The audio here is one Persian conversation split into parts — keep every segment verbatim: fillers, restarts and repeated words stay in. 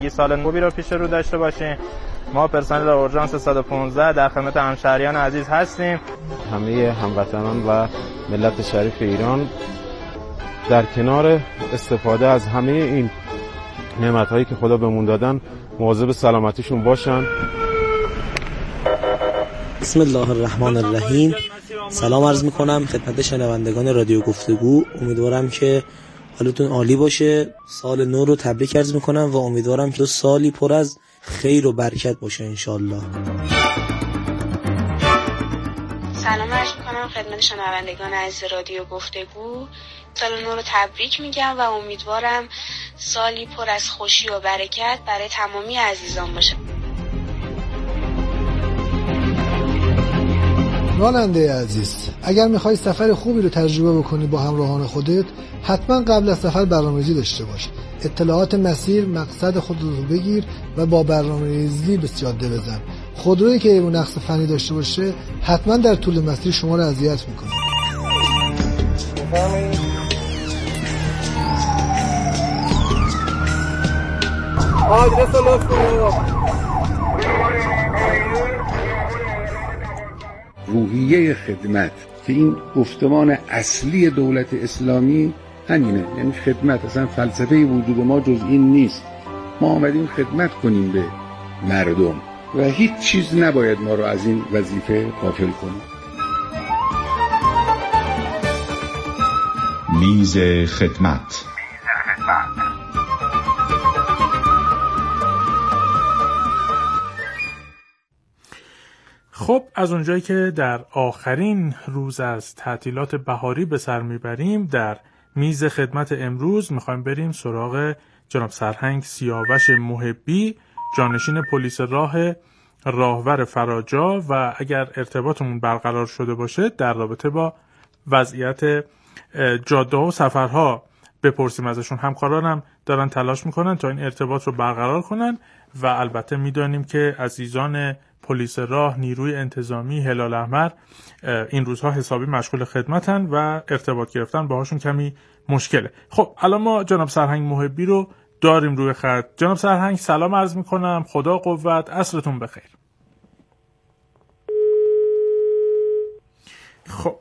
یه سال خوبی رو پیش رو داشته باشین. ما پرسنل اورژانس صد و پانزده در خدمت همشهریان عزیز هستیم. همه هموطنان و ملت شریف ایران در کنار استفاده از همه این نعمت‌هایی که خدا بهمون دادن مواظب سلامتیشون باشن. بسم الله الرحمن الرحیم. سلام عرض میکنم خدمت شنوندگان رادیو گفتگو. امیدوارم که حالتون عالی باشه. سال نو رو تبریک عرض میکنم و امیدوارم که سالی پر از خیر و برکت باشه انشالله. سلام عرض میکنم خدمت شنوندگان عزیز رادیو گفتگو. سال نو رو تبریک میگم و امیدوارم سالی پر از خوشی و برکت برای تمامی عزیزان باشه. راننده عزیز، اگر میخوای سفر خوبی رو تجربه بکنی با همراهان خودت، حتما قبل از سفر برنامه‌ریزی داشته باش. اطلاعات مسیر، مقصد خودت رو بگیر و با برنامه‌ریزی به جاده بزن. خودرویی که ایرون نقص فنی داشته باشه حتما در طول مسیر شما رو اذیت میکنه. آدرس رو لطف کنید. روحیه خدمت که این گفتمان اصلی دولت اسلامی همینه، یعنی خدمت. اصلا فلسفه وجود ما جز این نیست. ما آمدیم خدمت کنیم به مردم و هیچ چیز نباید ما رو از این وظیفه غافل کنه. میز خدمت. خب از اونجایی که در آخرین روز از تعطیلات بهاری به سر میبریم، در میز خدمت امروز میخوایم بریم سراغ جناب سرهنگ سیاوش محبی، جانشین پلیس راه راهور فراجا، و اگر ارتباطمون برقرار شده باشه در رابطه با وضعیت جاده و سفرها بپرسیم ازشون. همکارانم دارن تلاش میکنن تا این ارتباط رو برقرار کنن و البته میدانیم که عزیزان پلیس راه، نیروی انتظامی، هلال احمر این روزها حسابی مشغول خدمتن و ارتباط گرفتن باهاشون کمی مشکله. خب الان ما جناب سرهنگ محبی رو داریم روی خط. جناب سرهنگ سلام عرض میکنم، خدا قوت، عصرتون بخیر. خب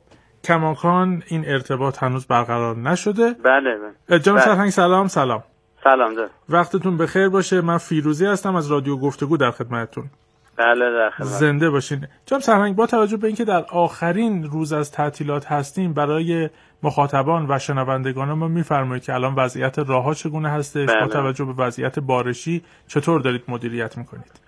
کماکان این ارتباط هنوز برقرار نشده. بله بله. جناب بله. سرهنگ سلام. سلام سلام ده. وقتتون بخیر باشه. من فیروزی هستم از رادیو گفتگو در خدمتتون. بله در خدمت. زنده باشین. جناب سرهنگ، با توجه به اینکه در آخرین روز از تعطیلات هستیم، برای مخاطبان و شنوندگان ما میفرمایید که الان وضعیت راه‌ها چگونه هستش؟ بله. با توجه به وضعیت بارشی چطور دارید مدیریت میکنید؟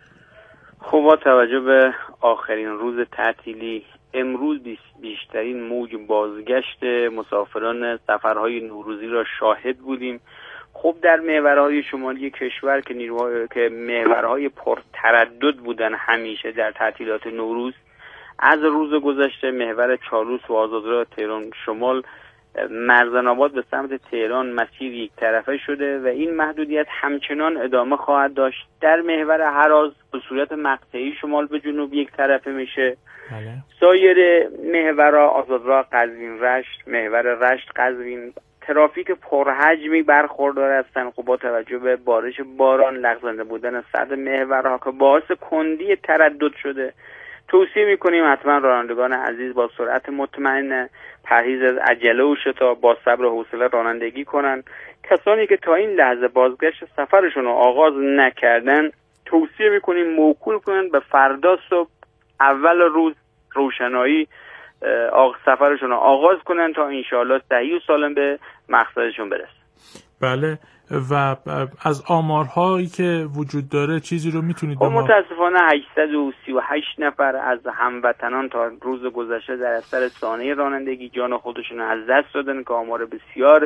خب با توجه به آخرین روز تعطیلی، امروز بیشترین موج بازگشت مسافران سفرهای نوروزی را شاهد بودیم. خب در محورهای شمالی کشور که نیروهای که محورهای پرتردد بودن همیشه در تعطیلات نوروز، از روز گذشته محور چالوس و آزادراه تهران شمال، مرزن‌آباد به سمت تهران مسیر یک طرفه شده و این محدودیت همچنان ادامه خواهد داشت. در محور هراز به صورت مقطعی شمال به جنوب یک طرفه میشه. بله. سایر محورها آزادراه قزوین رشت، محور رشت قزوین، ترافیک پرحجمی برخوردار هستند. خب با توجه به بارش باران، لغزنده بودن سد محورها که باعث کندی تردد شده، توصیه میکنیم حتما رانندگان عزیز با سرعت مطمئن، پرهیز از عجله و شتاب، با صبر و حوصله رانندگی کنن. کسانی که تا این لحظه بازگشت سفرشون رو آغاز نکردن، توصیه میکنیم موکول کنن به فردا صبح اول روز روشنایی آغاز سفرشون رو آغاز کنن تا انشاءالله صحیح و سالم به مقصدشون برسن. بله. و از آمارهایی که وجود داره چیزی رو میتونید خب متاسفانه هشتصد و سی و هشت نفر از هموطنان تا روز گذشته در اثر سانحه رانندگی جان خودشون از دست دادن که آمار بسیار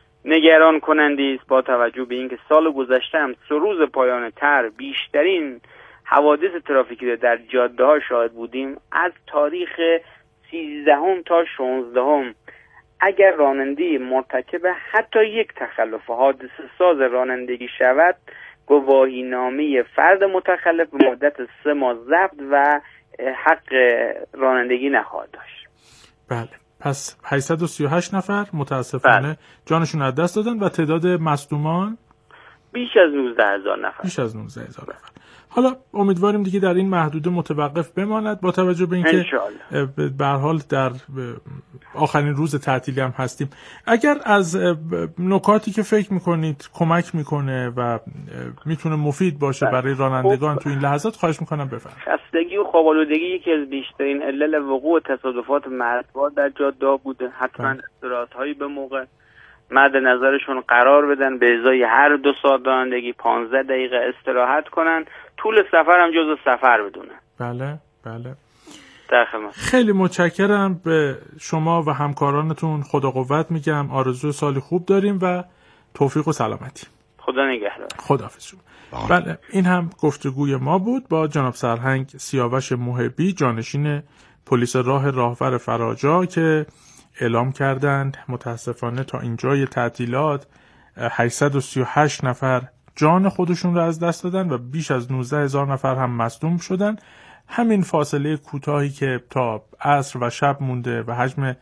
نگران کننده است. با توجه به اینکه سال گذشته هم سه روز پایان تر بیشترین حوادث ترافیکی رو در جاده ها شاهد بودیم، از تاریخ سیزدهم تا شانزدهم اگر راننده مرتکب حتی یک تخلف حادثه ساز رانندگی شود، گواهی نامه فرد متخلف به مدت سه ماه ضبط و حق رانندگی نخواهد داشت. بله. پس هشتصد و سی و هشت نفر متاسفانه بله. جانشون از دست دادن و تعداد مصدومان بیش از نوزده هزار نفر. بیش از نوزده هزار نفر. حالا امیدواریم دیگه در این محدوده متوقف بماند با توجه به اینکه به هر حال در آخرین روز تعطیلی هم هستیم. اگر از نکاتی که فکر میکنید کمک میکنه و میتونه مفید باشه برای رانندگان تو این لحظات خواهش میکنم بفرمایید. خستگی و خواب‌آلودگی یکی از بیشترین علل وقوع تصادفات مرگبار در جاده بوده. حتما استراحت‌هایی به موقع مد نظرشون قرار بدن، به ازای هر دو ساعت رانندگی پانزده دقیقه استراحت کنن، طول سفر هم جزو سفر بدونن. بله بله. در خدمت. خیلی متشکرم به شما و همکارانتون، خدا قوت میگم، آرزوی سالی خوب داریم و توفیق و سلامتی. خدا نگهدار. خداحافظ شما. بله این هم گفتگوی ما بود با جناب سرهنگ سیاوش محبی، جانشین پلیس راه راهور فراجا، که اعلام کردند متاسفانه تا اینجای تعطیلات هشتصد و سی و هشت نفر جان خودشون رو از دست دادن و بیش از نوزده هزار نفر هم مصدوم شدن. همین فاصله کوتاهی که تا عصر و شب مونده و حجم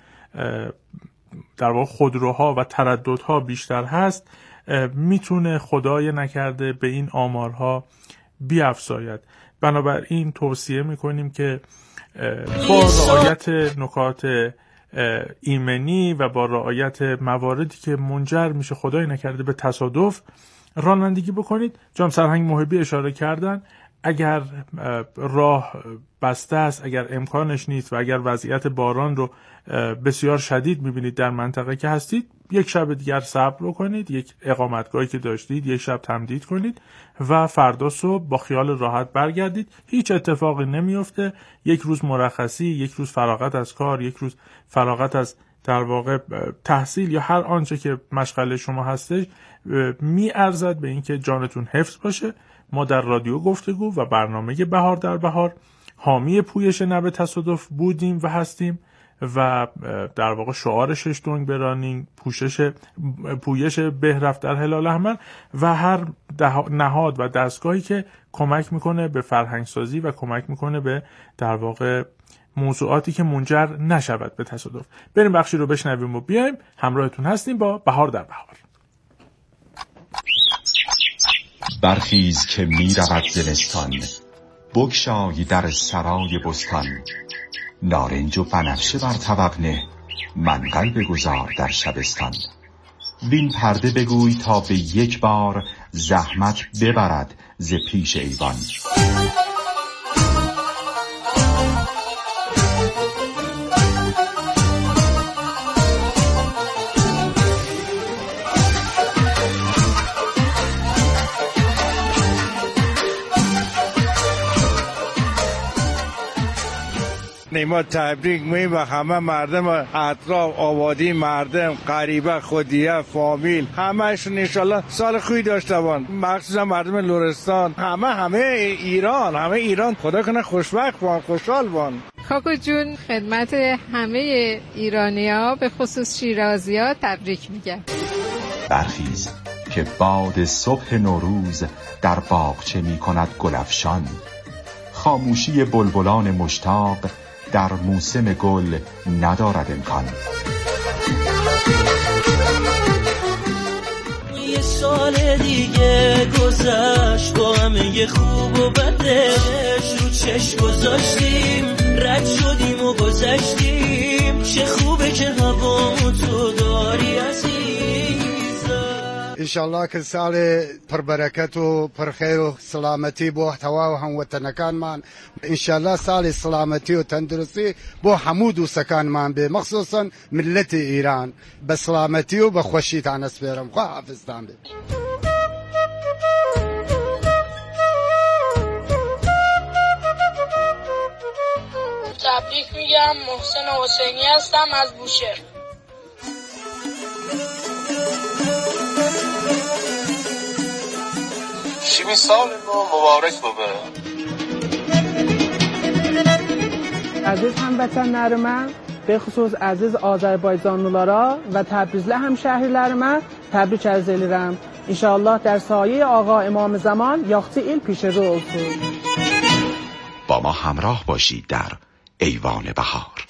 در واقع خودروها و ترددها بیشتر هست، میتونه خدای نکرده به این آمارها بیفزاید. بنابراین توصیه میکنیم که با رعایت نکات ایمنی و با رعایت مواردی که منجر میشه خدای نکرده به تصادف رانندگی بکنید. جناب سرهنگ محبی اشاره کردن اگر راه بسته است، اگر امکانش نیست و اگر وضعیت باران رو بسیار شدید میبینید در منطقه که هستید، یک شب دیگر صبر بکنید، یک اقامتگاهی که داشتید یک شب تمدید کنید و فردا صبح با خیال راحت برگردید. هیچ اتفاقی نمیفته. یک روز مرخصی، یک روز فراغت از کار، یک روز فراغت از در واقع تحصیل یا هر آنچه که مشغله شما هستش میارزد به اینکه جانتون حفظ باشه. ما در رادیو گفتگو و برنامه بهار در بهار حامی پویش نب تصادف بودیم و هستیم و در واقع شعار شش دنگ برانیم، پوشش پویش بهرفت در هلال احمر و هر نهاد و دستگاهی که کمک میکنه به فرهنگسازی و کمک میکنه به در واقع موضوعاتی که منجر نشود به تصادف. بریم بخشی رو بشنویم و بیایم. همراهتون هستیم با بهار در بهار. برخیز که می رود زمستان، بگشای در سرای بستان. نارنج و بنفشه بر طبق نه، منقل بگذار در شبستان. وین پرده بگوی تا به یک بار، زحمت ببرد ز پیش ایوان. ما تبریک میگیم و همه مردم اطراف، آبادی، مردم، غریبه، خودیه، فامیل، همهشون انشالله سال خوبی داشته بان. مخصوصا مردم لرستان، همه همه ایران، همه ایران خدا کنه خوشبخت بان، خوشحال بان. کاکو جون خدمت همه ایرانی‌ها به خصوص شیرازی‌ها تبریک میگم. برخیز که باد صبح نوروز در باغچه میکند گلفشان. خاموشی بلبلان مشتاق در موسم گل ندارد امکان. یه سال دیگه گذشت با همه خوب و بدش، رو چشم گذاشتیم رد شدیم و گذشتیم. چه خوبه که هوامو تو داری عزیزم. انشالله که سال پر برکت و پر خیر و سلامتی بو توا و هموطنکان من. انشالله سال سلامتی و تندرستی بو حمود و سکان من، به مخصوصا ملت ایران به سلامتی و به خوشی تان اسپرم. خواه حافظ تان به. تبریک میگم. محسن حسینی هستم از بوشهر. شیمی سال ما مبارک بابه. عزیز هموطنlarıma به خصوص عزیز آذربایجانlılara و تبریزli همشهریlərimə təbrik arz edirəm. İnşallah در سایه آقا امام زمان یاختی ایل پیش رو olsun. با ما همراه باشید در ایوان بهار.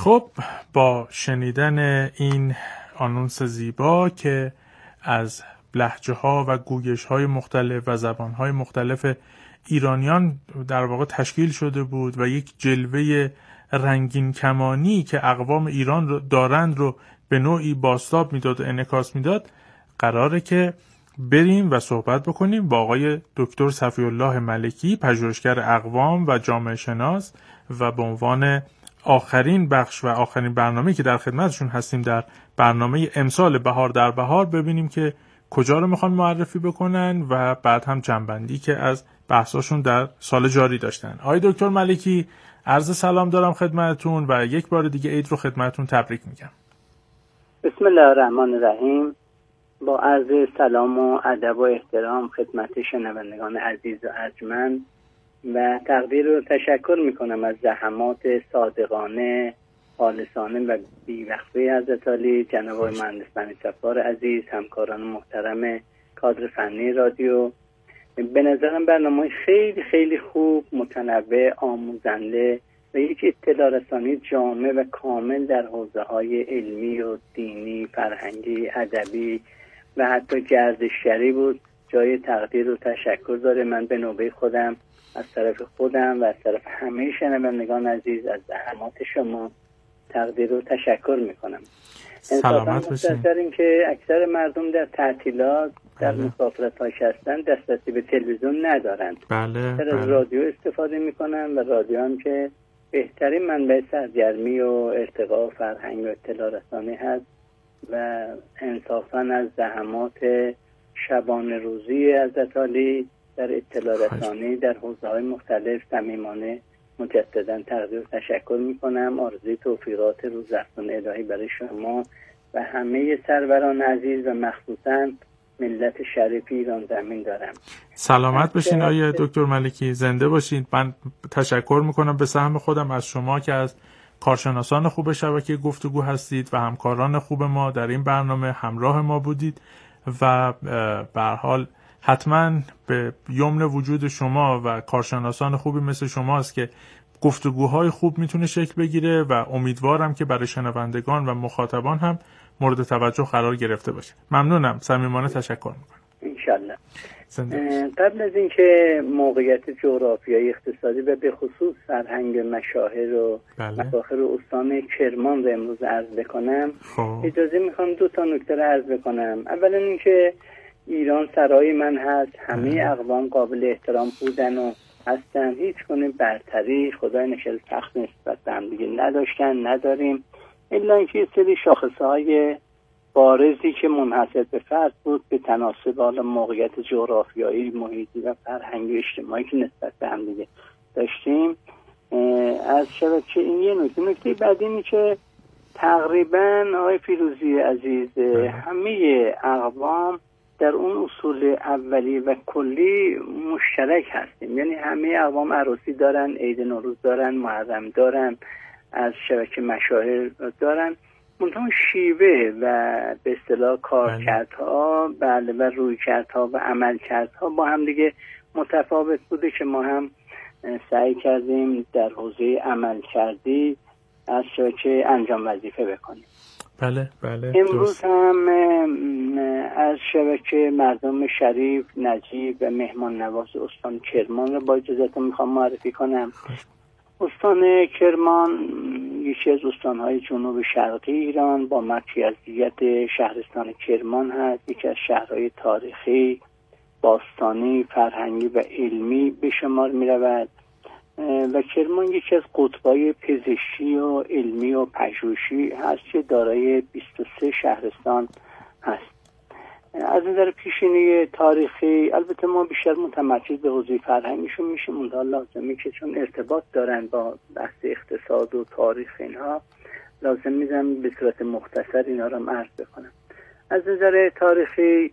خب با شنیدن این آنونس زیبا که از لهجه ها و گویش های مختلف و زبان های مختلف ایرانیان در واقع تشکیل شده بود و یک جلوه رنگین کمانی که اقوام ایران رو دارند رو به نوعی بازتاب میداد و انعکاس میداد، قراره که بریم و صحبت بکنیم با آقای دکتر صفی‌الله ملکی، پژوهشگر اقوام و جامعه شناس، و به عنوان آخرین بخش و آخرین برنامه‌ای که در خدمتشون هستیم در برنامه امسال بهار در بهار، ببینیم که کجا رو میخوان معرفی بکنن و بعد هم جنبندی که از بحثاشون در سال جاری داشتن. آقای دکتر ملکی، عرض سلام دارم خدمتتون و یک بار دیگه عید رو خدمتتون تبریک میگم. بسم الله الرحمن الرحیم. با عرض سلام و ادب و احترام خدمت شنوندگان عزیز و ارجمند و تقدیر و تشکر میکنم از زحمات صادقانه، خالصانه و بی‌وقفه حضرت علی، جناب آقای مهندس بنی صفار عزیز، همکاران محترم کادر فنی رادیو. به نظرم برنامه خیلی خیلی خوب، متنوع، آموزنده و یک اطلاع رسانی جامع و کامل در حوزه‌های علمی و دینی، فرهنگی، ادبی و حتی گردشگری بود. جای تقدیر و تشکر داره. من به نوبه خودم از طرف خودم و از طرف همه شنوندگان عزیز از زحمات شما تقدیر و تشکر میکنم. سلامت باشین. این که اکثر مردم در تعطیلات در مسافرت‌هاش هستن، دسترسی به تلویزیون ندارن. بله. از بله. رادیو استفاده میکنن و رادیو هم که بهترین منبع سرگرمی و ارتقاء فرهنگ و اطلاع رسانی هست و انصافاً از زحمات شبانه روزی حضرت علی در اطلاع رسانی در حوزه‌های مختلف صمیمانه مجدداً تقدیر و تشکر میکنم. آرزوی توفیقات روزافزون الهی برای شما و همه سروران عزیز و مخصوصاً ملت شریف ایران زمین دارم. سلامت باشین آقای دکتر ملکی، زنده باشین. من تشکر میکنم به سهم خودم از شما که از کارشناسان خوب شبکه گفتگو هستید و همکاران خوب ما در این برنامه همراه ما بودید و به هر حال حتما به یمن وجود شما و کارشناسان خوبی مثل شماست که گفتگوهای خوب میتونه شکل بگیره و امیدوارم که برای شنوندگان و مخاطبان هم مورد توجه قرار گرفته باشه. ممنونم، صمیمانه تشکر میکنم. انشالله. قبل از اینکه موقعیت جغرافیایی، اقتصادی و به خصوص فرهنگ مشاهر و مفاخر و استان کرمان رو امروز عرض بکنم، خب. اجازه میخوام دو تا نکته رو عرض بکنم. اولا اینکه ایران سرای من هست، همه اقوام قابل احترام بودن و هستن، هیچ گونه برتری خدای نشل سخت نسبت به هم دیگه نداشتن، نداریم، الا اینکه یه سری شاخصهای بارزی که منحصر به فرد بود به تناسب حالا موقعیت جغرافیایی، محیطی و فرهنگی اجتماعی که نسبت به هم دیگه داشتیم از شبکه. این یه نکته. نکته بعد اینی که تقریبا آقای فیروزی عزیز همه اقوام در اون اصول اولی و کلی مشترک هستیم، یعنی همه اقوام عروسی دارن، عید نوروز دارن، محرم دارن، از شبکه مشاهر دارن، منتها شیوه و به اصطلاح کارکردها بله و رویکردها و عملکردها با هم دیگه متفاوت بوده که ما هم سعی کردیم در حوزه عملکردی از شبکه انجام وظیفه بکنیم. بله بله. امروز هم از شبکه مردم شریف، نجیب و مهمان نواز استان کرمان رو با اجازهتون میخوام معرفی کنم. استان کرمان یکی از استانهای جنوب شرقی ایران با مرکزیت شهرستان کرمان هست. یکی از شهرهای تاریخی، باستانی، فرهنگی و علمی به شمار می رود و کرمان یکی از قطب‌های پزشکی و علمی و پژوهشی هست که دارای بیست و سه شهرستان هست. از نظر پیشینه تاریخی البته ما بیشتر متمرکز به حوزه فرهنگیشون میشیم، اونها لازمه که چون ارتباط دارن با بحث اقتصاد و تاریخ اینها لازم میزنم به صورت مختصر اینا رو عرض بکنم. از نظر تاریخی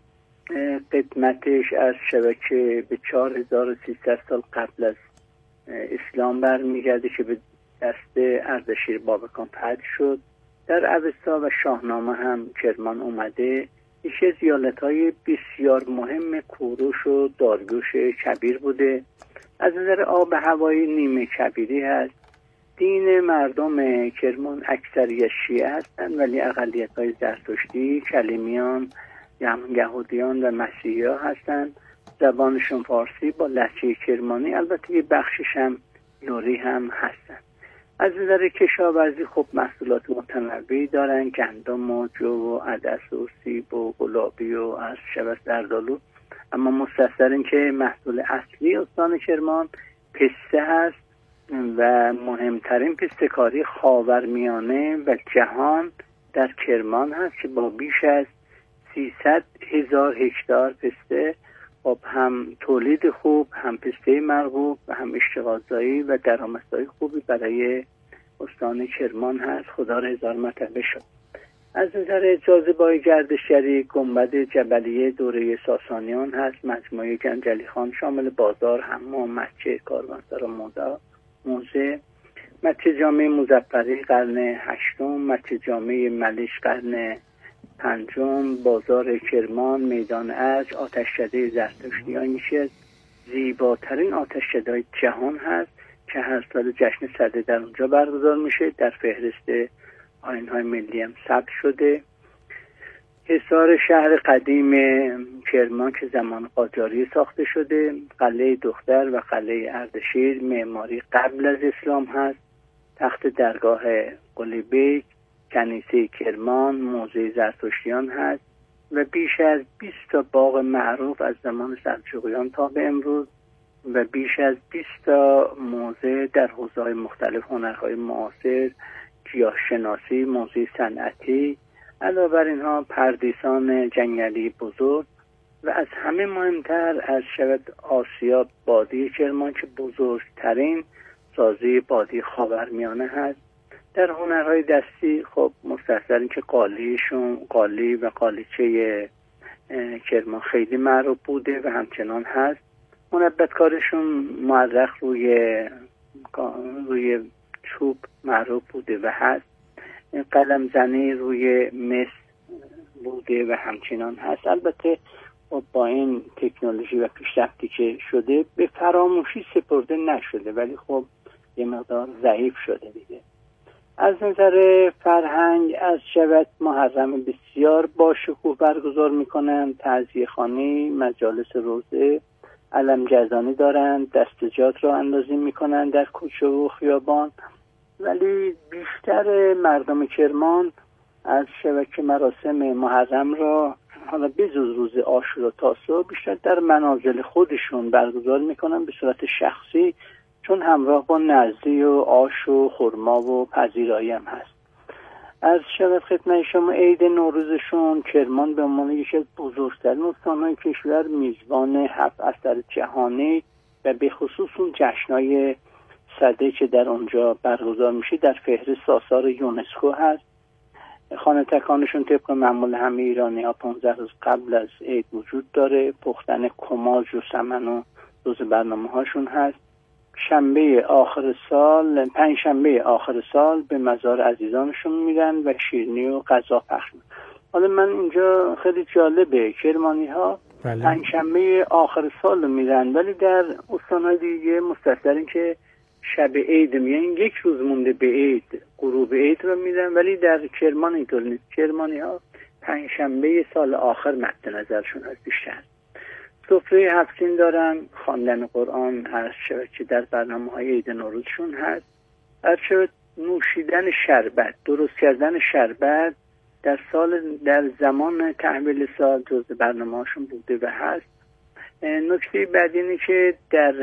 قدمتش از شبکه به چهار هزار و سیصد سال قبل از اسلام برمیگرده که به دست اردشیر بابکان فتح شد. در اوستا و شاهنامه هم کرمان اومده. یکی از ایالت‌های بسیار مهم کوروش و داریوش کبیر بوده. از نظر آب هوایی نیمه کبیری هست دین مردم کرمان اکثریت شیعه هستند، ولی اقلیت‌های زرتشتی، کلیمیان، یهودیان و مسیحی‌ها هستند. زبانشون فارسی با لهجه کرمانی، البته یه بخشش هم لری هم هستن. از نظر کشاورزی خب محصولات متنوعی دارن، گندم و جو و عدس و سیب و گلابی و از شبت زردآلو، اما مستثر این که محصول اصلی استان کرمان پسته هست و مهمترین پسته‌کاری خاورمیانه و جهان در کرمان هست که با بیش از سیصد هزار هکتار پسته، خب هم تولید خوب، هم پسته مرغوب و هم اشتغالزایی و درآمدزایی خوبی برای استان کرمان هست. خدا را هزار مرتبه شد. از نظر جاذبه‌های گردشگری گنبد جبلیه دوره ساسانیان هست، مجموعه گنجلی خان شامل بازار، حمام، مسجد، کاروانسرا، موزه، مسجد جامع مظفری قرن هشتم، مسجد جامع ملش قرن پنجم، بازار کرمان، میدان ارج، آتشکده زرتشتیان میشه از زیباترین آتشکده‌های جهان هست که هر سال جشن سده در اونجا برگزار میشه، در فهرست آیین‌های ملی هم ثبت شده. حصار شهر قدیم کرمان که زمان قاجاری ساخته شده، قلعه دختر و قلعه اردشیر معماری قبل از اسلام هست، تخت درگاه قلی بیگ، کنیسه کرمان، موزه زرتشتیان هست و بیش از بیست تا باغ معروف از زمان سلجوقیان تا به امروز و بیش از بیست تا موزه در حوزه‌های مختلف، هنرهای معاصر، گیاهشناسی، موزه صنعتی، علاوه بر اینها پردیسان جنگلی بزرگ و از همه مهمتر از شود آسیا بادی کرمان که بزرگترین سازی بادی خاورمیانه هست. در هنرهای دستی خب مستحضر این که قالیشون قالی و قالیچه کرمان خیلی معروف بوده و همچنان هست. منبتکارشون معرخ روی روی چوب معروف بوده و هست. قلم زنی روی مس بوده و همچنان هست. البته با این تکنولوژی و پیشرفتی که شده به فراموشی سپرده نشده، ولی خب یه مقدار ضعیف شده دیگه. از نظر فرهنگ از شود محرم بسیار با شکوه برگزار میکنن، تعزیه خانه، مجالس روزه، علم جزانی دارن، دستجات را اندازی میکنن در کوچه و خیابان، ولی بیشتر مردم کرمان از شبکه مراسم محرم را حالا بجز روز عاشورا و تاسوعا بیشتر در منازل خودشون برگزار میکنن به صورت شخصی، چون همراه با نزدی و آش و خرما و پذیرایی هم هست. از شبت خدمت شما عید نوروزشون کرمان به عنوان یکی از بزرگترین استان‌های کشور میزبان هفت اثر جهانی و به خصوص اون جشن‌های سده که در اونجا برگزار میشه در فهرست آثار یونسکو هست. خانه تکانشون طبق معمول همه ایرانی ها پانزده روز قبل از عید وجود داره. پختن کماج و سمن و روز برنامه هاشون هست. شنبه آخر سال پنج شنبه آخر سال به مزار عزیزانشون میرن و شیرینی و غذا پخش میکنن. حالا من اینجا خیلی جالبه کرمانی ها بله. پنج شنبه آخر سال میرن، ولی در استان‌های دیگه مستثر این که شب عید میان، یک روز مونده به عید غروب عید رو میرن، ولی در کرمان اینطور نیست. کرمانی ها پنج شنبه سال آخر مد نظرشون هست بیشتر. سفره هفت‌سین دارن، خواندن قرآن هر شب که در برنامه‌های عید نوروزشون هست. هر شب نوشیدن شربت، درست کردن شربت در سال در زمان تحویل سال جزء برنامه‌هاشون بوده و هست. نکته بعدی اینه که در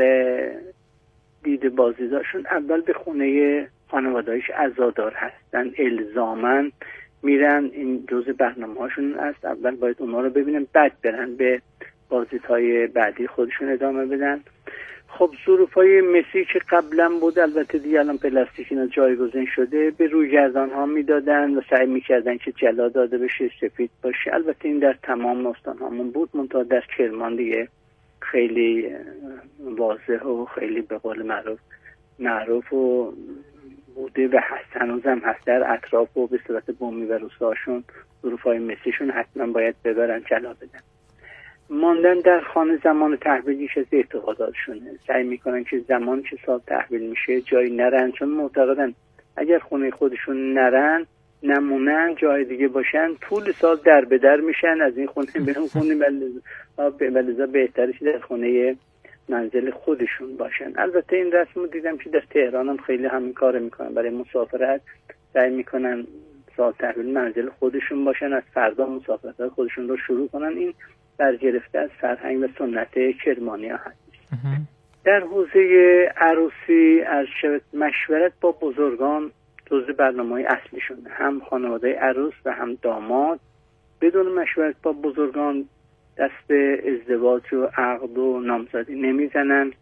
دید بازدیداشون اول به خونه خانواده‌اش عزادار هستن، الزاماً میرن، این جزء برنامه‌هاشون هست. اول باید اونها رو ببینن، بعد برن به بازدیدهای بعدی خودشون ادامه بدن. خب ظروفای مسی که قبلا بود، البته دیگه الان پلاستیک اینا جایگزین شده، به روی گردان ها میدادن و سعی میکردن که جلا داده بشه، سفید باشه. البته این در تمام استان هامون بود، منتها در کرمان دیگه خیلی واضح و خیلی به قول معروف معروف و بوده و هست، هنوزم هست. در اطراف و به صورت بومی و روستاشون ظروفای مسیشون حتما باید ببرن جلا بدن. ماندن در خانه زمان تحویل یکی از اعتقاداتشونه. سعی میکنن که زمان که سال تحویل میشه جایی نرن، چون معتقدن اگر خونه خودشون نرن نمونن جای دیگه باشن طول سال در به در میشن از این خونه به اون خونه، بلزا بهتره که در خونه منزل خودشون باشن. البته این رسم رو دیدم که در تهران هم خیلی همین کار میکنن، برای مسافرت سعی میکنن سال تحویل منزل خودشون باشن، از فردا مسافرت خودشون رو شروع کنن. این برگرفته از فرهنگ و سنت کرمانی ها هست. در حوزه عروسی از مشورت با بزرگان جزء برنامه‌های اصلیشونه. هم خانواده عروس و هم داماد بدون مشورت با بزرگان دست به ازدواج و عقد و نامزدی نمیزنن.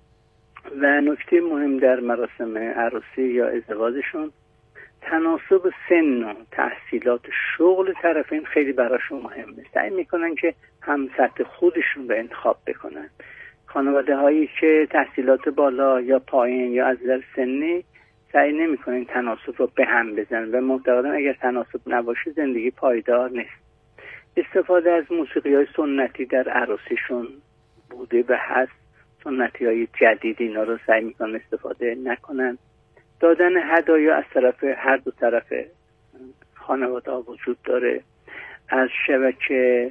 و نکته مهم در مراسم عروسی یا ازدواجشون تناسب سن و تحصیلات شغل طرفین خیلی براشون مهمه. سعی میکنن که هم سطح خودشون رو انتخاب بکنن. خانواده هایی که تحصیلات بالا یا پایین یا از نظر سنی سعی نمیکنن تناسب رو به هم بزنن و معتقدن اگر تناسب نباشه زندگی پایدار نیست. استفاده از موسیقی های سنتی در عروسیشون بوده و هست. سنتی های جدید اینا رو سعی میکنن استفاده نکنن. دادن هدایا از طرف هر دو طرف خانواده ها وجود داره. از شبکه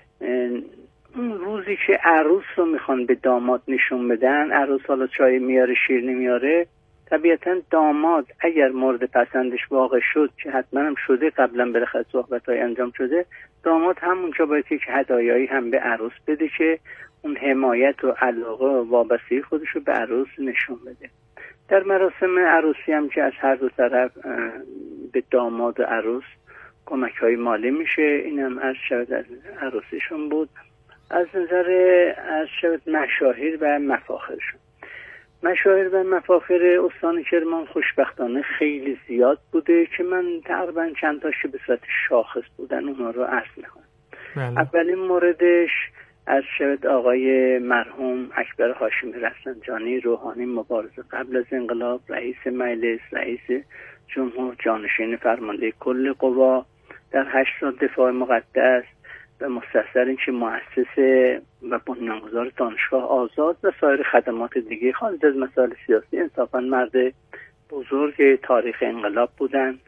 اون روزی که عروس رو میخوان به داماد نشون بدن، عروس حالا چای میاره شیر نمیاره، طبیعتا داماد اگر مورد پسندش واقع شد که حتما هم شده، قبلا بالاخره صحبت‌های انجام شده، داماد همونجا باید یک هدایایی هم به عروس بده که اون حمایت و علاقه و وابستگی خودش رو به عروس نشون بده. در مراسم عروسی هم که از هر دو طرف به داماد و عروس کمک‌های مالی میشه، این هم از شود عروسیشون بود. از نظر از شود مشاهیر و مفاخرشون، مشاهیر و مفاخر استان کرمان خوشبختانه خیلی زیاد بوده که من تقریبا چند تاش به صورت شاخص بودن اونها رو عرض میکنم. بله. اولین موردش از شود آقای مرحوم اکبر هاشمی رفسنجانی، روحانی مبارزه قبل از انقلاب، رئیس مجلس، رئیس جمهور، جانشین فرمانده کل قوا در هشت سال دفاع مقدس و مستثر این که مؤسس و بنیانگذار دانشگاه آزاد و سایر خدمات دیگه خارج از مسائل سیاسی، انصافا مرد بزرگ تاریخ انقلاب بودند.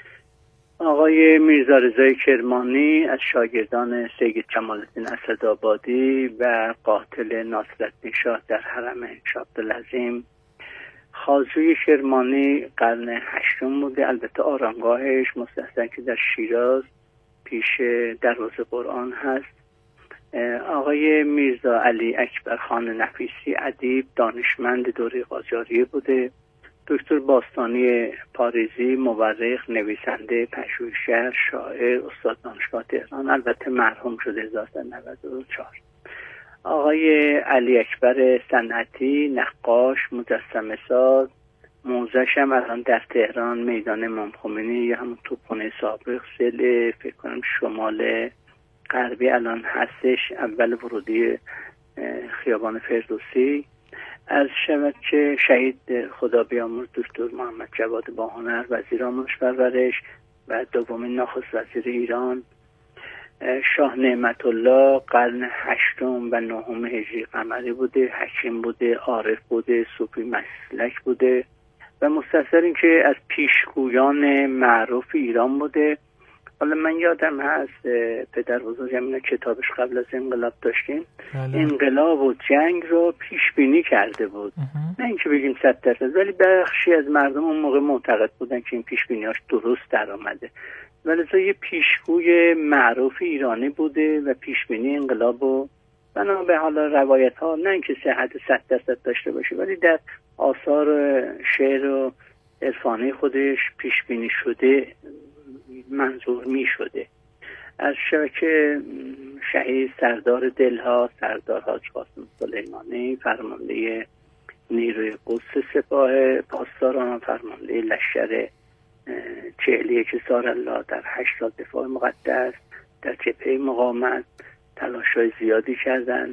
آقای میرزا رضای کرمانی از شاگردان سید جمال الدین اسدآبادی و قاتل ناصرالدین شاه در حرم شاه عبدالعظیم. خواجوی کرمانی قرن هشتم بوده، البته آرامگاهش مستثر که در شیراز پیش دروازه قرآن هست. آقای میرزا علی اکبر خان نفیسی ادیب، دانشمند دوره قاجاریه بوده. دکتر باستانی پاریزی مورخ، نویسنده، پژوهشگر، شاعر، استاد دانشگاه تهران، البته مرحوم شده هزار و سیصد و نود و چهار. آقای علی اکبر صنعتی، نقاش، مجسمه ساز، موزش هم الان در تهران میدان امام خمینی یا همون توپخانه سابق سل فکر کنم شمال غربی الان هستش، اول ورودی خیابان فردوسی. از شود که شهید خدا بیامرز دکتر محمد جواد باهنر، وزیر آموزش پرورش و دومین نخست وزیر ایران. شاه نعمت الله قرن هشتم و نهم هجری قمری بوده، حکیم بوده، عارف بوده، صوفی مسلک بوده و مستثر این که از پیشگویان معروف ایران بوده. حالا من یادم هست پدر بزرگم اینو کتابش قبل از انقلاب داشتیم، بله. انقلاب و جنگ رو پیش بینی کرده بود، نه اینکه بگیم صد درصد، ولی بخشی از مردم اون موقع معتقد بودن که این پیش بینیاش درست در آمده. ولی یه پیشگوی معروف ایرانی بوده و پیش بینی انقلاب و بنا به حالا روایت ها نه اینکه صحت صد درصد داشته باشه، ولی در آثار شعر و عرفانی خودش پیش بینی شده منظور می شده. از شبکه شهید سردار دلها، سردار حاج قاسم سلیمانی، فرمانده نیروی قدس سپاه پاسداران، فرمانده لشکر چهل یک سارالله در هشت سال دفاع مقدس در جبهه مقاومت تلاش‌های زیادی کردند.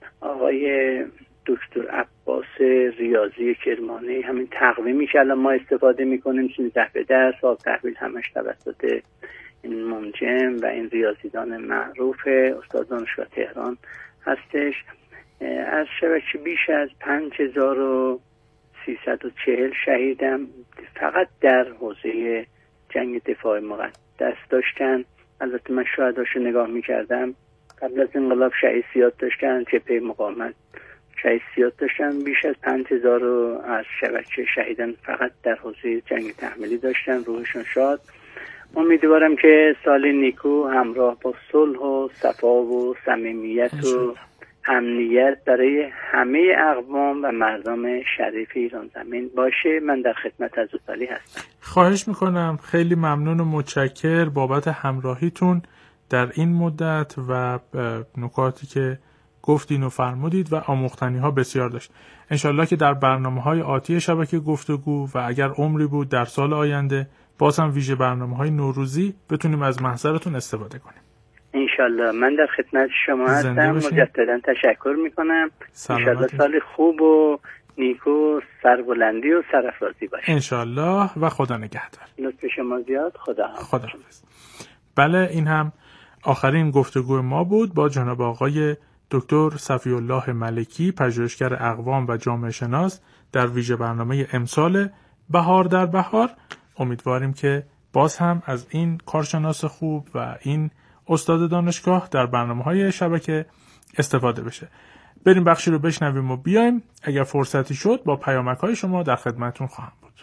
آقای دکتر عباس ریاضی کرمانی، همین تقویمی که الان ما استفاده میکنیم سیزده به در سال تحویل همش توسط این منجم و این ریاضیدان معروف استاد دانشگاه تهران هستش. از شبکه بیش از پنج هزار و سیصد و چهل شهیدم فقط در حوزه جنگ دفاع مقدس داشتن. البته من شهداشو نگاه میکردم، قبل از انقلاب شهید زیاد داشتن، جبهه مقاومت شهید زیاد داشتن. بیش از پنج هزار رو از شبکه شهیدان فقط در حوزه جنگ تحمیلی داشتن. روحشون شاد. امیدوارم که سال نیکو همراه با صلح و صفا و صمیمیت و امنیت برای همه اقوام و مردم شریف ایران زمین باشه. من در خدمت عزیزعلی هستم. خواهش میکنم. خیلی ممنون و متشکر بابت همراهیتون در این مدت و نکاتی که گفتین و فرمودید و آموختنی ها بسیار داشت. انشالله که در برنامه های آتی شبکه گفتگو و اگر عمری بود در سال آینده باز هم ویژه برنامه های نوروزی بتونیم از محضرتون استفاده کنیم. انشالله. من در خدمت شما هستم. مجددا تشکر میکنم. انشالله سال خوب و نیکو سربلندی و سرافرازی باشه انشالله و خدا نگهدار. لطف شما زیاد. خدا خدا حافظ. بله، این هم آخرین گفتگو ما بود با جناب آقای دکتر صفی الله ملکی، پژوهشگر اقوام و جامعه شناس در ویژه برنامه امسال بهار در بهار. امیدواریم که باز هم از این کارشناس خوب و این استاد دانشگاه در برنامه‌های شبکه استفاده بشه. بریم بخشی رو بشنویم و بیایم. اگر فرصتی شد با پیامک‌های شما در خدمتتون خواهم بود.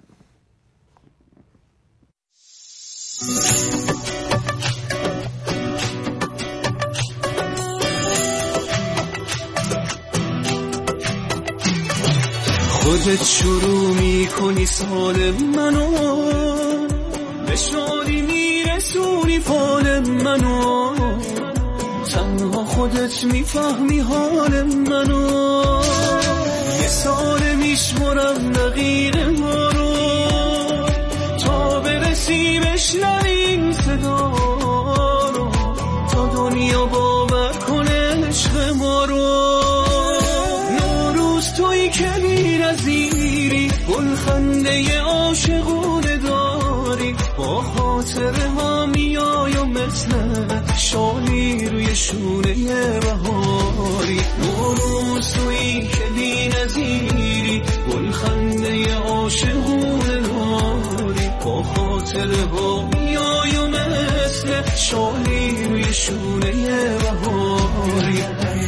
خودت شروع میکنی سال منو، به شادی میرسونی پال منو، تنها خودت میفهمی حال منو. یه سال میشمرم دقیقه ما رو تا برسی بشنوی این صدا رو، تا دنیا باور کنه عشق ما رو. نوروز تویی که بی‌نظیری، گلخنده عاشقونه داری، با خاطره ها میای و مثل شالی روی شونه بهاری. نوروز تویی که بی‌نظیری، گلخنده عاشقونه داری، با خاطره ها میای و مثل شالی روی شونه بهاری.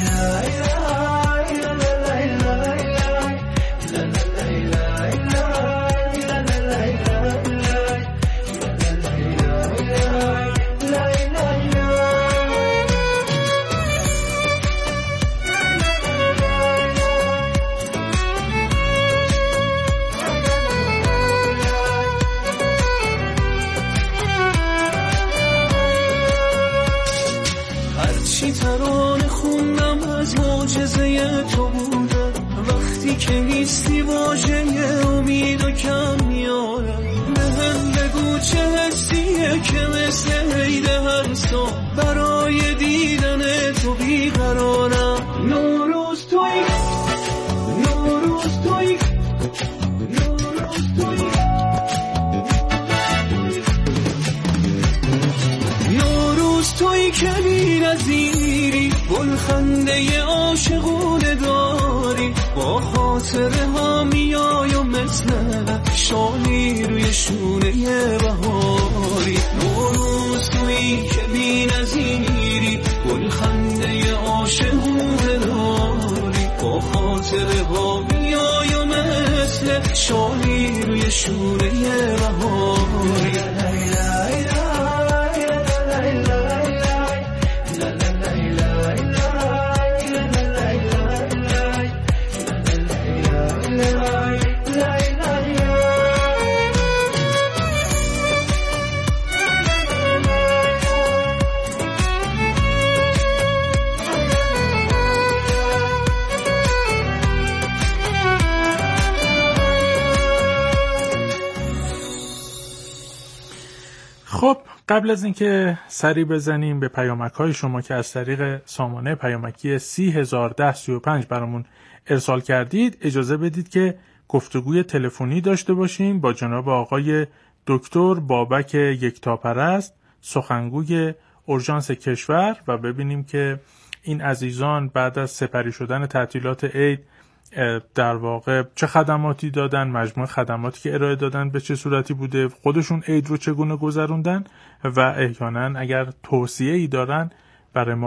ترانه خوندم از معجزه تو بودم، وقتی که نیستی واژه امید و کم میارم. به هم بگو چه حسیه که مثل عید هر سال برای دیدن تو بیقرارم. نوروز تویی، نوروز تویی، نوروز تویی، نوروز تویی که بی‌نظیری، گلخنده عاشقونه داری، با خاطره ها میای و مثل شالی روی شونه بهاری. نوروز تویی که بی‌نظیری، گلخنده عاشقونه داری، با خاطره ها میای و مثل شالی روی شونه بهاری. خب قبل از اینکه سری بزنیم به پیامک‌های شما که از طریق سامانه پیامکی سی هزار و ده سی و پنج برامون ارسال کردید، اجازه بدید که گفتگوی تلفنی داشته باشیم با جناب آقای دکتر بابک یکتاپرست، سخنگوی اورژانس کشور و ببینیم که این عزیزان بعد از سپری شدن تعطیلات عید در واقع چه خدماتی دادن، مجموع خدماتی که ارائه دادن به چه صورتی بوده، خودشون عید رو چگونه گذروندن و احیانا اگر توصیه‌ای دارن برای ما